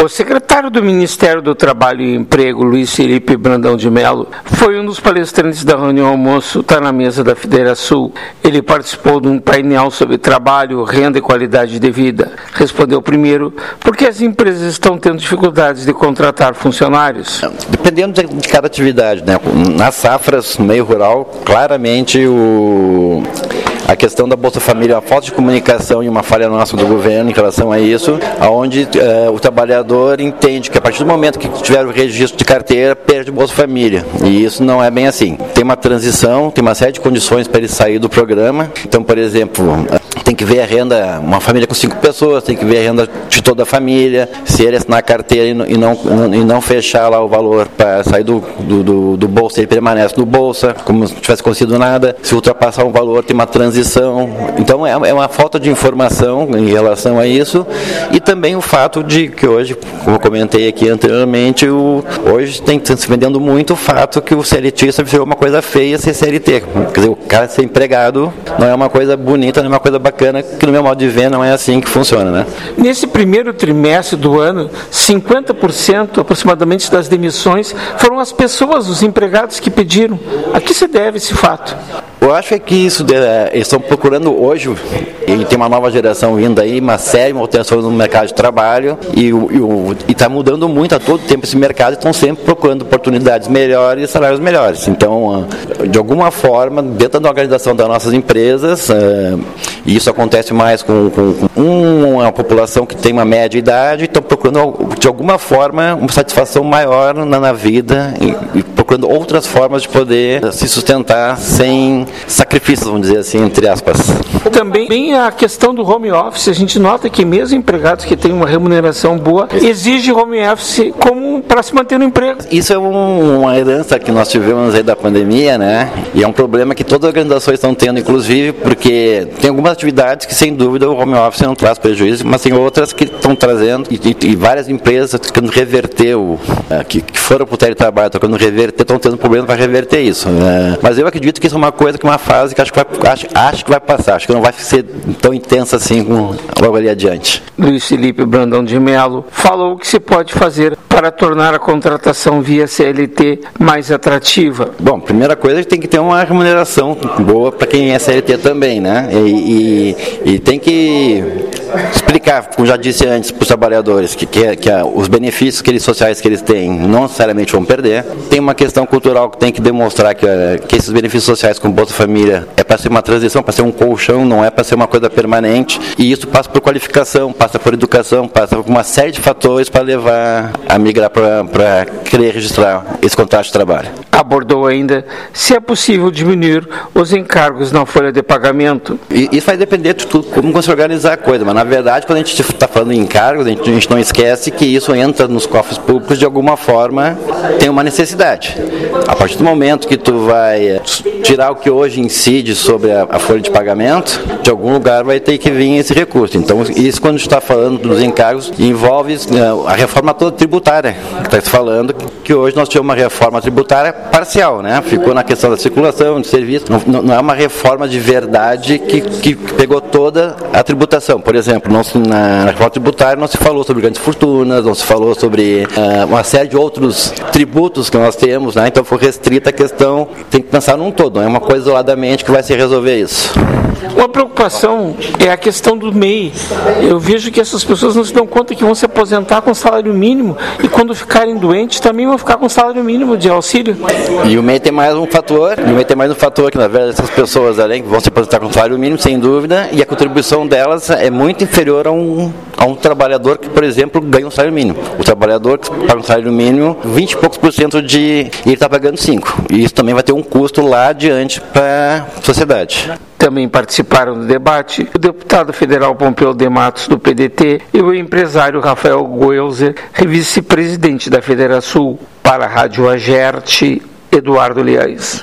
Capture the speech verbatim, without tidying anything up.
O secretário do Ministério do Trabalho e Emprego, Luiz Felipe Brandão de Mello, foi um dos palestrantes da reunião almoço Está na Mesa da Federação. Ele participou de um painel sobre trabalho, renda e qualidade de vida. Respondeu primeiro porque as empresas estão tendo dificuldades de contratar funcionários. Dependendo de cada atividade, né? Nas safras, no meio rural, claramente o... a questão da Bolsa Família, a falta de comunicação e uma falha nossa do governo em relação a isso, onde uh, o trabalhador entende que a partir do momento que tiver o registro de carteira, perde o Bolsa Família. E isso não é bem assim. Tem uma transição, tem uma série de condições para ele sair do programa. Então, por exemplo, tem que ver a renda, uma família com cinco pessoas, tem que ver a renda de toda a família. Se ele assinar a carteira e não, e não, e não fechar lá o valor para sair do, do, do, do Bolsa, ele permanece no Bolsa, como se não tivesse acontecido nada. Se ultrapassar um valor, tem uma transição. Então, é uma falta de informação em relação a isso. E também o fato de que hoje, como eu comentei aqui anteriormente, o, hoje tem se vendendo muito o fato que o CLTista virou uma coisa feia ser C L T. Quer dizer, o cara ser empregado não é uma coisa bonita, não é uma coisa bacana, que no meu modo de ver não é assim que funciona, né? Nesse primeiro trimestre do ano, cinquenta por cento aproximadamente das demissões foram as pessoas, os empregados que pediram. A que se deve esse fato? Eu acho que isso, eles estão procurando hoje, e tem uma nova geração vindo aí, uma série de alterações no mercado de trabalho, e está mudando muito a todo tempo esse mercado, estão sempre procurando oportunidades melhores e salários melhores. Então, de alguma forma, dentro da organização das nossas empresas, e isso acontece mais com, com, com uma população que tem uma média idade, estão procurando, de alguma forma, uma satisfação maior na, na vida, e, e procurando outras formas de poder se sustentar sem sacrifícios, vamos dizer assim, entre aspas. Também a questão do home office, a gente nota que mesmo empregados que têm uma remuneração boa, exigem home office como para se manter no emprego. Isso é um, uma herança que nós tivemos aí da pandemia, né? E é um problema que todas as organizações estão tendo, inclusive, porque tem algumas atividades que, sem dúvida, o home office não traz prejuízo, mas tem outras que estão trazendo, e, e, e várias empresas tentando reverter, o, uh, que, que foram para o teletrabalho, tentando reverter, estão tendo problema para reverter isso. Uh, mas eu acredito que isso é uma coisa, que uma fase que acho que vai, acho, acho que vai passar, acho que não vai ser tão intensa assim com, logo ali adiante. Luiz Felipe Brandão de Mello falou o que se pode fazer para tornar a contratação via C L T mais atrativa. Bom, primeira coisa, a gente tem que ter uma remuneração boa para quem é C L T também, né? E, e, e tem que explicar, como já disse antes, para os trabalhadores que, que, que a, os benefícios que eles, sociais que eles têm não necessariamente vão perder. Tem uma questão cultural que tem que demonstrar que, que esses benefícios sociais com Bolsa Família é para ser uma transição, para ser um colchão, não é para ser uma coisa permanente. E isso passa por qualificação, passa por educação, passa por uma série de fatores para levar a migrar para querer registrar esse contrato de trabalho. Abordou ainda se é possível diminuir os encargos na folha de pagamento. E isso vai depender de tudo, como você organizar a coisa, mas na verdade, quando a gente está falando em encargos, a gente, a gente não esquece que isso entra nos cofres públicos de alguma forma, tem uma necessidade. A partir do momento que tu vai tirar o que hoje incide sobre a, a folha de pagamento, de algum lugar vai ter que vir esse recurso. Então, isso quando a gente está falando dos encargos, envolve uh, a reforma toda tributária, que está se falando que hoje nós temos uma reforma tributária parcial, né? Ficou na questão da circulação, de serviço, não, não é uma reforma de verdade que, que pegou toda a tributação. Por exemplo, não se, na, na reforma tributária não se falou sobre grandes fortunas, não se falou sobre uh, uma série de outros tributos que nós temos, né? Então foi restrita a questão, tem que pensar num todo, não é uma coisa isoladamente que vai se resolver isso. Uma preocupação é a questão do M E I. Eu vejo que essas pessoas não se dão conta que vão se aposentar com salário mínimo e quando ficarem doentes também vão ficar com salário mínimo de auxílio. E o M E I tem mais um fator, e o M E I tem mais um fator que na verdade essas pessoas além vão se aposentar com salário mínimo, sem dúvida, e a contribuição delas é muito inferior a um, a um trabalhador que, por exemplo, ganha um salário mínimo. O trabalhador que paga um salário mínimo, vinte e poucos por cento de... e ele está pagando cinco. E isso também vai ter um custo lá adiante para a sociedade. Também participaram do debate o deputado federal Pompeu de Matos, do P D T, e o empresário Rafael Goelzer, vice-presidente da Federação. Para a Rádio Agerte, Eduardo Leães.